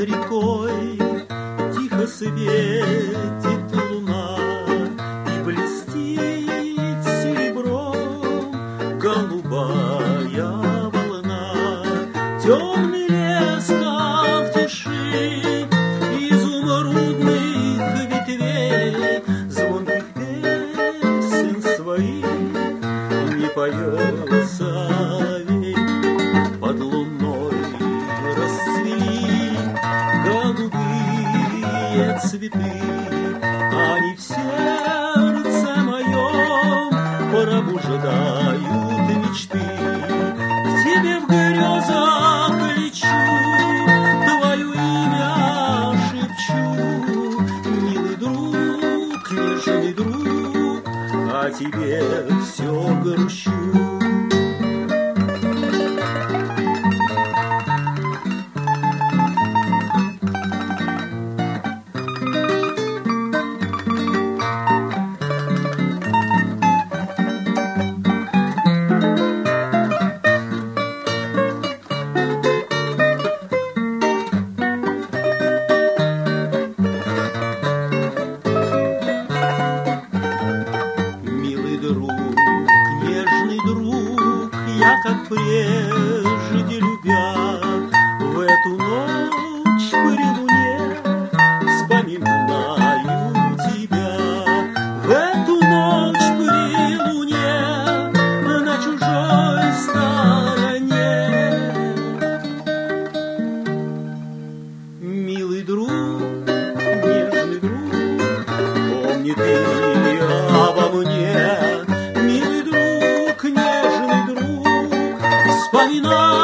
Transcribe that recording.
рекой тихо светит луна, и блестит серебром голубая волна. Темный лес там в тиши изумрудных ветвей, звонких песен своих не поет соловей. Под луной расцвели голубые цветы, они в сердце моем пробуждают мечты. К тебе в грезах лечу, твое имя шепчу, милый друг, нежный друг, о тебе все грущу. Я, как прежде любя, в эту ночь при луне вспоминаю тебя. В эту ночь при луне на чужой стороне. Милый друг, нежный друг, помни ты обо мне. Вспоминай